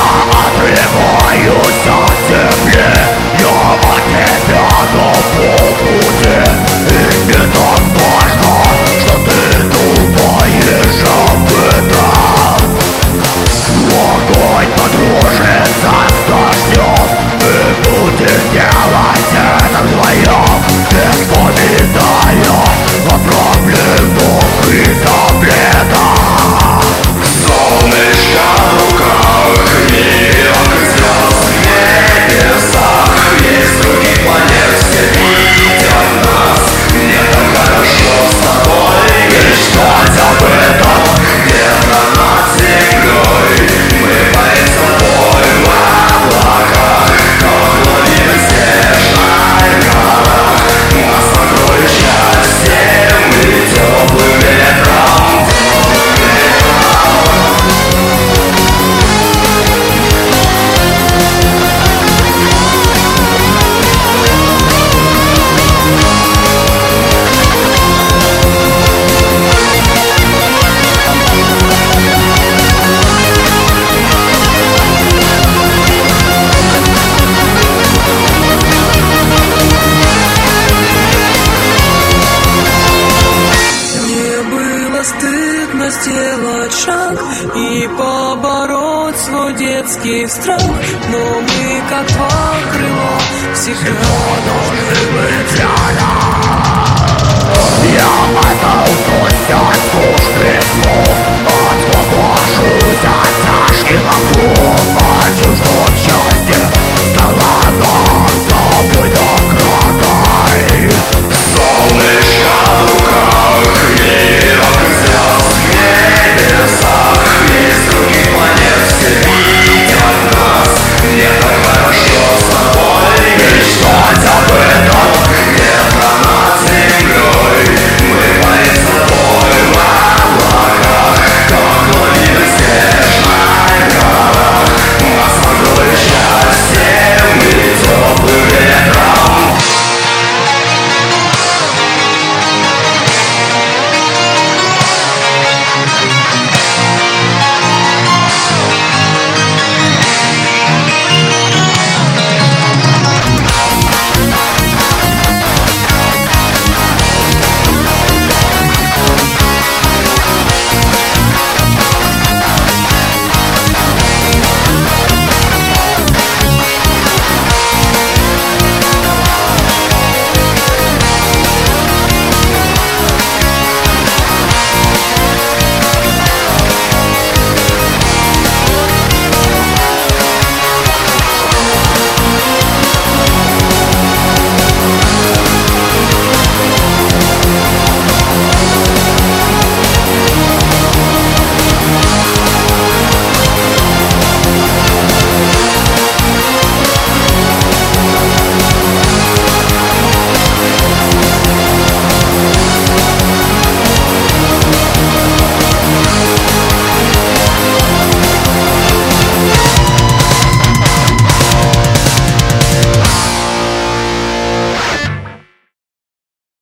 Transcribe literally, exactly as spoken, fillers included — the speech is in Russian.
отрываюсь от земли, я от тебя на полпути. И не так важно, что ты думаешь об этом. Огонь подружится с дождем, и будем делать это вдвоем. Не вспоминая о проблемах и запретах. Солнышко в руках, миллион звезд в небесах. Есть других планет, все видят нас. Мне так хорошо с тобой мечтать об этом. Где-то над землей мы парим с тобой в облаках. Ловим снежной горах. Нас накроет счастьем и теплым ветром. Стыдно сделать шаг и побороть свой детский страх, но мы, как два крыла, всегда должны быть рядом. Я отдался скучных слов, освобожусь от тяжких